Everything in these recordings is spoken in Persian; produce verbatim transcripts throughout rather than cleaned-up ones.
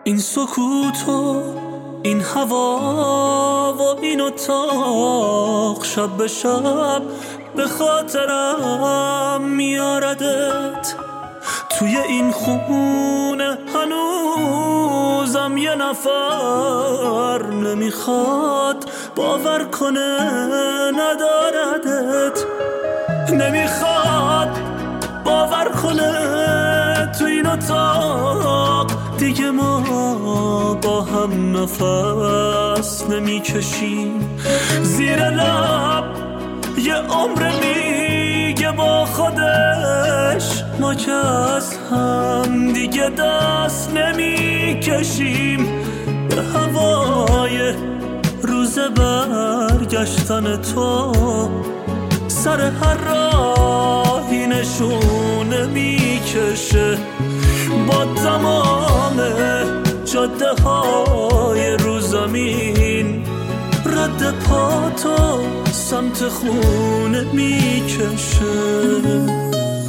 این سکوت و این هوا و این اتاق شب به شب به خاطرم میاردت. توی این خونه هنوزم یه نفر نمیخواد باور کنه نداردت، نمیخواد باور کنه تو این اتاق دیگه ما با هم نفس نمیکشیم. زیر لب یه عمر میگه با خودش ما که از هم دیگه دست نمیکشیم. به هوای روز برگشتن تو سر هر راهی نشونه میکشه. با تمام جاده های رو زمین رد پا تو سمت خونه میکشه.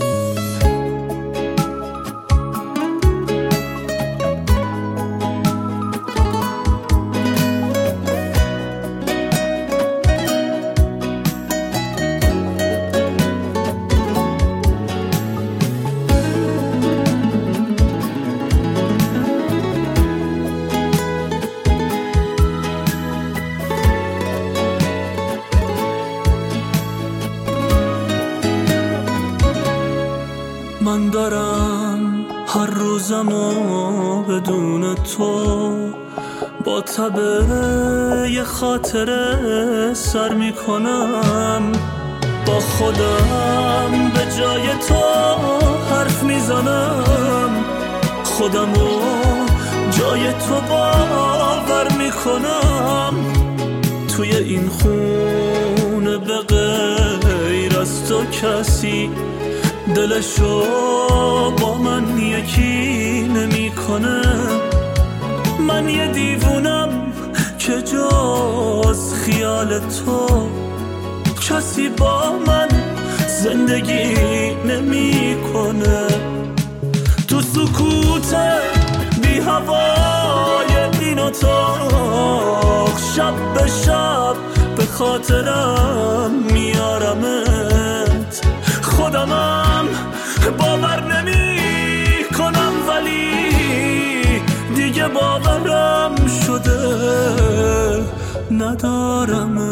من دارم هر روزمو بدون تو با تبه یه خاطره سر میکنم. با خودم به جای تو حرف میزنم، خودمو جای تو باور میکنم. توی این خونه به غیر از تو کسی دلشو با من یکی نمیکنه. من یه دیوونم که جز خیال تو کسی با من زندگی نمیکنه. تو سکوت بی هوای این اتاق شب به شب به خاطرم میارمت. خودمم باور نمی کنم ولی دیگه باورم شده ندارم.